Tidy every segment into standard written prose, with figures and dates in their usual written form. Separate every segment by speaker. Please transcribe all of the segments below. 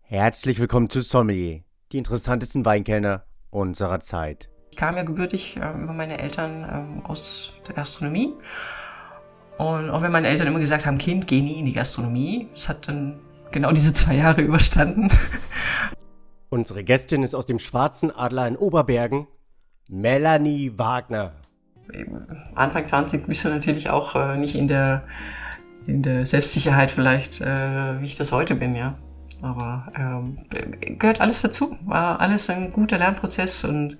Speaker 1: Herzlich willkommen zu Sommelier, die interessantesten Weinkellner unserer Zeit.
Speaker 2: Ich kam ja gebürtig über meine Eltern aus der Gastronomie. Und auch wenn meine Eltern immer gesagt haben, Kind, geh nie in die Gastronomie, das hat dann genau diese 2 Jahre überstanden.
Speaker 1: Unsere Gästin ist aus dem Schwarzen Adler in Oberbergen, Melanie Wagner.
Speaker 2: Anfang 20 bist du natürlich auch nicht in der Selbstsicherheit vielleicht, wie ich das heute bin, ja. Aber gehört alles dazu. War alles ein guter Lernprozess und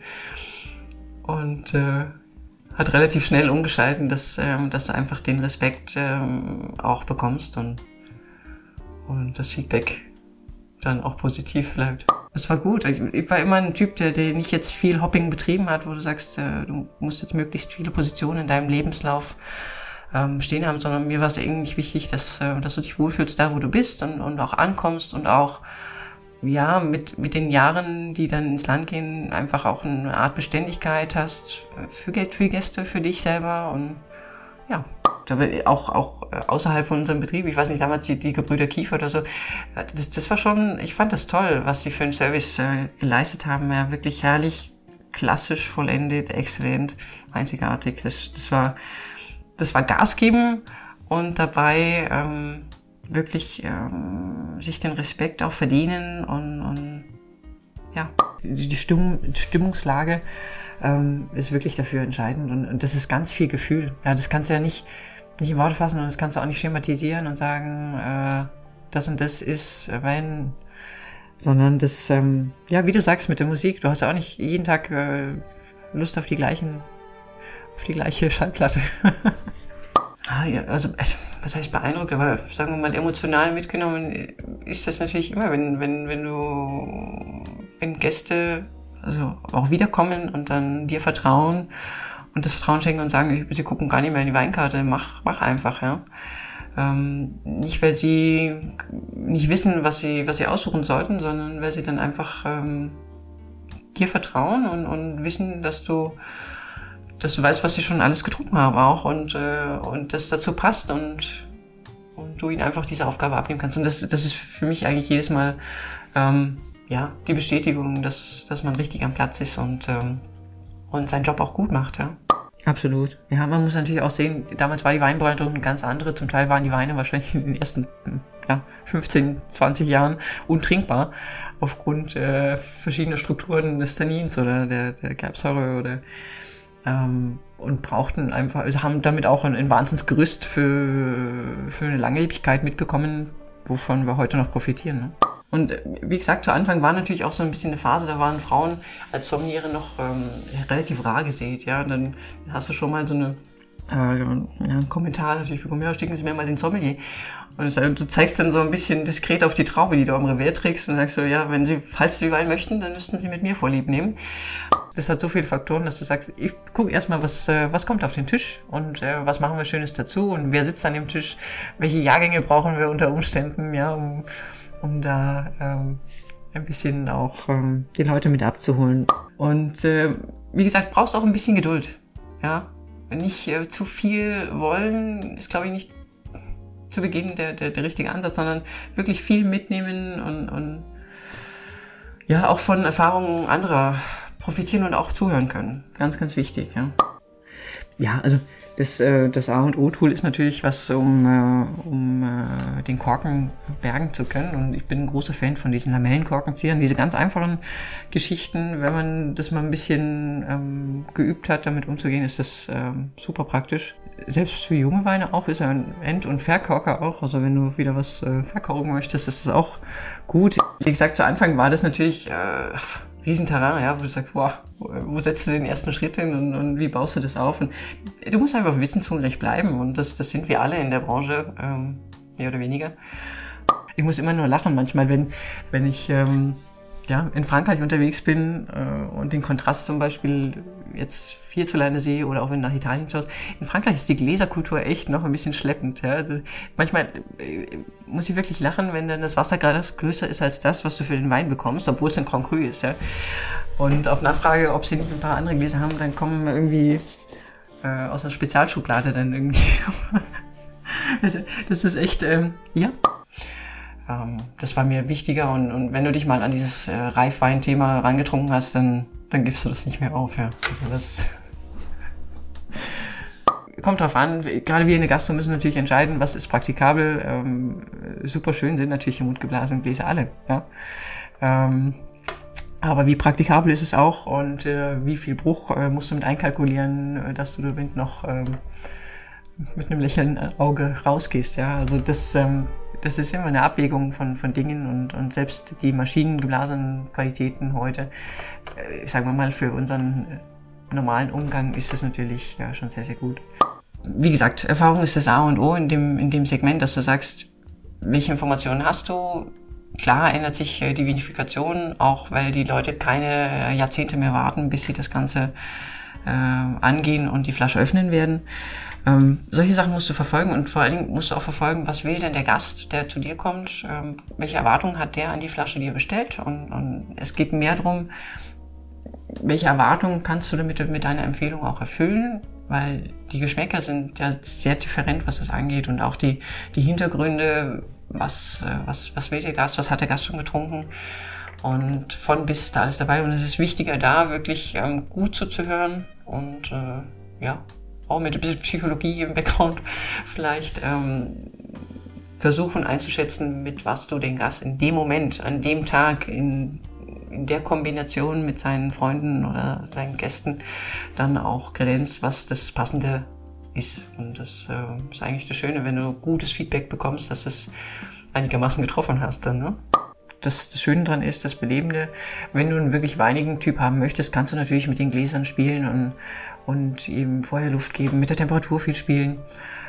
Speaker 2: hat relativ schnell umgeschalten, dass du einfach den Respekt auch bekommst und das Feedback dann auch positiv bleibt. Das war gut. Ich war immer ein Typ, der nicht jetzt viel Hopping betrieben hat, wo du sagst, du musst jetzt möglichst viele Positionen in deinem Lebenslauf stehen haben, sondern mir war es eigentlich wichtig, dass du dich wohlfühlst da, wo du bist und auch ankommst und auch ja mit den Jahren, die dann ins Land gehen, einfach auch eine Art Beständigkeit hast für die Gäste, für dich selber und ja, auch außerhalb von unserem Betrieb, ich weiß nicht, damals die Gebrüder Kiefer oder so, das war schon, ich fand das toll, was sie für einen Service geleistet haben, ja, wirklich herrlich, klassisch, vollendet, exzellent, einzigartig, das war Gas geben und dabei wirklich sich den Respekt auch verdienen und ja, die Stimmungslage ist wirklich dafür entscheidend und das ist ganz viel Gefühl. Ja, das kannst du ja nicht in Worte fassen und das kannst du auch nicht schematisieren und sagen, das und das ist, wenn, sondern das, ja, wie du sagst mit der Musik, du hast ja auch nicht jeden Tag Lust auf die gleiche Schallplatte. Ja, also, was heißt beeindruckt, aber sagen wir mal emotional mitgenommen ist das natürlich immer, wenn Gäste also auch wiederkommen und dann dir vertrauen und das Vertrauen schenken und sagen, sie gucken gar nicht mehr in die Weinkarte, mach einfach, ja. Nicht, weil sie nicht wissen, was sie aussuchen sollten, sondern weil sie dann einfach dir vertrauen und wissen, dass du weißt, was sie schon alles getrunken haben auch und das dazu passt und du ihnen einfach diese Aufgabe abnehmen kannst. Und das ist für mich eigentlich jedes Mal ja die Bestätigung, dass man richtig am Platz ist und seinen Job auch gut macht, ja. Absolut. Ja, man muss natürlich auch sehen, damals war die Weinbräunerei eine ganz andere. Zum Teil waren die Weine wahrscheinlich in den ersten 15, 20 Jahren untrinkbar aufgrund verschiedener Strukturen des Tannins oder der Gerbsäure oder und brauchten einfach, also haben damit auch ein Wahnsinnsgerüst für eine Langlebigkeit mitbekommen, wovon wir heute noch profitieren. Ne? Und wie gesagt, zu Anfang war natürlich auch so ein bisschen eine Phase, da waren Frauen als Sommeliere noch relativ rar gesät. Ja? Und dann hast du schon mal so einen Kommentar natürlich bekommen, ja, schicken Sie mir mal den Sommelier. Und du zeigst dann so ein bisschen diskret auf die Traube, die du am Revers trägst und sagst so, ja, falls Sie Wein möchten, dann müssten Sie mit mir Vorlieb nehmen. Das hat so viele Faktoren, dass du sagst, ich gucke erstmal, was kommt auf den Tisch und was machen wir Schönes dazu und wer sitzt an dem Tisch, welche Jahrgänge brauchen wir unter Umständen, ja, um da ein bisschen auch die Leute mit abzuholen. Und wie gesagt, brauchst auch ein bisschen Geduld, ja. Nicht zu viel wollen, ist, glaube ich, nicht zu Beginn der richtige Ansatz, sondern wirklich viel mitnehmen und ja, auch von Erfahrungen anderer profitieren und auch zuhören können. Ganz, ganz wichtig, ja. Ja, also das A und O-Tool ist natürlich was, um den Korken bergen zu können. Und ich bin ein großer Fan von diesen Lamellenkorkenziehern. Diese ganz einfachen Geschichten, wenn man das mal ein bisschen geübt hat, damit umzugehen, ist das super praktisch. Selbst für junge Weine auch ist er ein End- und Verkorker auch. Also wenn du wieder was verkorken möchtest, ist das auch gut. Wie gesagt, zu Anfang war das natürlich Riesenterrain, ja, wo du sagst, boah, wo setzt du den ersten Schritt hin und wie baust du das auf? Und du musst einfach wissenshungrig bleiben und das sind wir alle in der Branche, mehr oder weniger. Ich muss immer nur lachen manchmal, wenn ich in Frankreich unterwegs bin und den Kontrast zum Beispiel jetzt hierzulande sehe oder auch wenn du nach Italien schaust. In Frankreich ist die Gläserkultur echt noch ein bisschen schleppend. Ja. Manchmal muss ich wirklich lachen, wenn dann das Wasserglas größer ist als das, was du für den Wein bekommst, obwohl es ein Grand Cru ist. Ja. Und auf Nachfrage, ob sie nicht ein paar andere Gläser haben, dann kommen irgendwie aus einer Spezialschublade dann irgendwie. Also, das ist echt, ja. Das war mir wichtiger und wenn du dich mal an dieses Reifwein-Thema rangetrunken hast, dann gibst du das nicht mehr auf. Ja. Also das kommt drauf an, gerade wir in der Gastro müssen natürlich entscheiden, was ist praktikabel. Super schön sind natürlich im Mund geblasene Gläser alle. Ja. Aber wie praktikabel ist es auch und wie viel Bruch musst du mit einkalkulieren, dass du damit noch mit einem lächelnden Auge rausgehst. Ja? Also das ist immer eine Abwägung von Dingen und selbst die maschinengeblasenen Qualitäten heute, sagen wir mal, für unseren normalen Umgang ist das natürlich schon sehr, sehr gut. Wie gesagt, Erfahrung ist das A und O in dem Segment, dass du sagst, welche Informationen hast du? Klar ändert sich die Vinifikation, auch weil die Leute keine Jahrzehnte mehr warten, bis sie das Ganze angehen und die Flasche öffnen werden. Solche Sachen musst du verfolgen und vor allen Dingen musst du auch verfolgen, was will denn der Gast, der zu dir kommt, welche Erwartungen hat der an die Flasche, die er bestellt und es geht mehr darum, welche Erwartungen kannst du damit mit deiner Empfehlung auch erfüllen, weil die Geschmäcker sind ja sehr different, was das angeht und auch die Hintergründe, was will der Gast, was hat der Gast schon getrunken und von bis ist da alles dabei und es ist wichtiger, da wirklich gut zuzuhören und auch mit ein bisschen Psychologie im Background vielleicht versuchen einzuschätzen, mit was du den Gast in dem Moment, an dem Tag, in der Kombination mit seinen Freunden oder seinen Gästen dann auch kredenzt, was das Passende ist. Und das ist eigentlich das Schöne, wenn du gutes Feedback bekommst, dass es einigermaßen getroffen hast dann, ne? Das Schöne dran ist, das Belebende. Wenn du einen wirklich weinigen Typ haben möchtest, kannst du natürlich mit den Gläsern spielen und eben vorher Luft geben, mit der Temperatur viel spielen.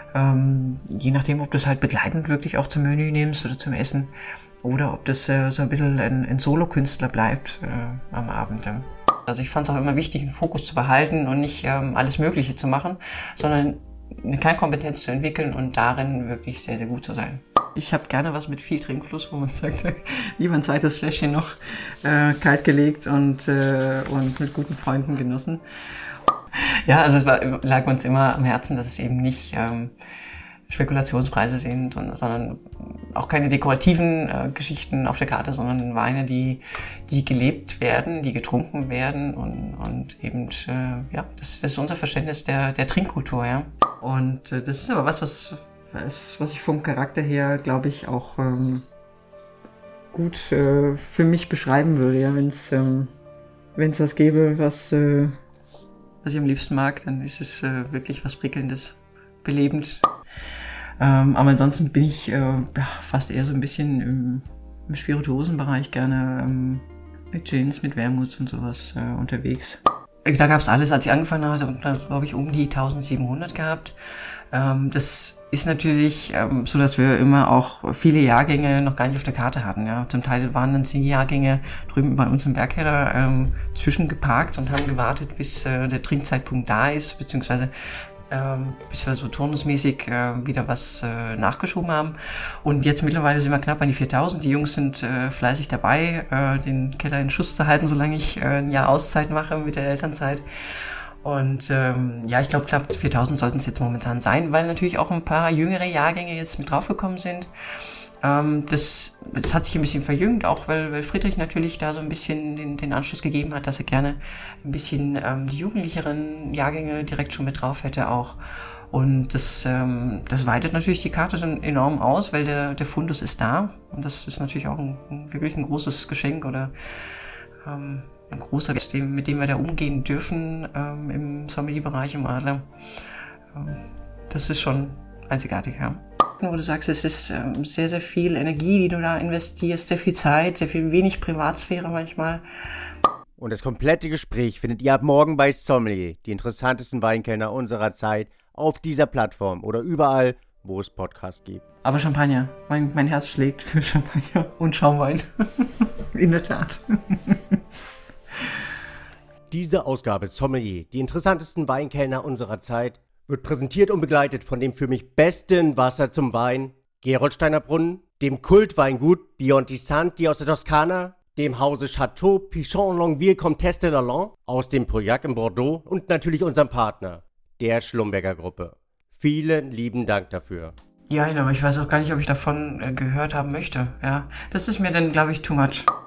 Speaker 2: Je nachdem, ob du es halt begleitend wirklich auch zum Menü nimmst oder zum Essen oder ob das so ein bisschen ein Solokünstler bleibt am Abend. Also ich fand es auch immer wichtig, einen Fokus zu behalten und nicht alles Mögliche zu machen, sondern eine Kernkompetenz zu entwickeln und darin wirklich sehr, sehr gut zu sein. Ich habe gerne was mit viel Trinkfluss, wo man sagt, lieber ein zweites Fläschchen noch kalt gelegt und mit guten Freunden genossen. Ja, also es lag uns immer am Herzen, dass es eben nicht Spekulationspreise sind, sondern auch keine dekorativen Geschichten auf der Karte, sondern Weine, die gelebt werden, die getrunken werden und eben, das ist unser Verständnis der Trinkkultur, ja. Und das ist aber was ich vom Charakter her, glaube ich, auch gut für mich beschreiben würde, ja, wenn es was gäbe, was ich am liebsten mag, dann ist es wirklich was Prickelndes, belebend. Aber ansonsten bin ich fast eher so ein bisschen im Spirituosenbereich gerne mit Gins, mit Wermuts und sowas unterwegs. Da gab es alles, als ich angefangen habe, glaube ich um die 1700 gehabt. Das ist natürlich so, dass wir immer auch viele Jahrgänge noch gar nicht auf der Karte hatten. Ja. Zum Teil waren dann 10 Jahrgänge drüben bei uns im Bergkeller zwischengeparkt und haben gewartet, bis der Trinkzeitpunkt da ist, beziehungsweise bis wir so turnusmäßig wieder was nachgeschoben haben. Und jetzt mittlerweile sind wir knapp an die 4000. Die Jungs sind fleißig dabei, den Keller in Schuss zu halten, solange ich ein Jahr Auszeit mache mit der Elternzeit. Und ich glaube, knapp 4000 sollten es jetzt momentan sein, weil natürlich auch ein paar jüngere Jahrgänge jetzt mit draufgekommen sind. Das hat sich ein bisschen verjüngt, auch weil Friedrich natürlich da so ein bisschen den Anschluss gegeben hat, dass er gerne ein bisschen die jugendlicheren Jahrgänge direkt schon mit drauf hätte auch. Und das weitet natürlich die Karte dann enorm aus, weil der Fundus ist da. Und das ist natürlich auch wirklich ein großes Geschenk oder ein großer Gast, mit dem wir da umgehen dürfen im Sommelier-Bereich im Adler. Das ist schon einzigartig, ja. Wo du sagst, es ist sehr, sehr viel Energie, die du da investierst, sehr viel Zeit, sehr viel wenig Privatsphäre manchmal.
Speaker 1: Und das komplette Gespräch findet ihr ab morgen bei Sommelier, die interessantesten Weinkellner unserer Zeit, auf dieser Plattform oder überall, wo es Podcasts gibt.
Speaker 2: Aber Champagner, mein Herz schlägt für Champagner und Schaumwein. In der Tat.
Speaker 1: Diese Ausgabe Sommelier, die interessantesten Weinkellner unserer Zeit, wird präsentiert und begleitet von dem für mich besten Wasser zum Wein, Gerolsteiner Brunnen, dem Kultweingut Bionti Santi aus der Toskana, dem Hause Chateau Pichon Longueville Comtesse de Lalande aus dem Pauillac in Bordeaux und natürlich unserem Partner, der Schlumberger Gruppe. Vielen lieben Dank dafür.
Speaker 2: Ja, aber ich weiß auch gar nicht, ob ich davon gehört haben möchte. Ja, das ist mir dann, glaube ich, too much.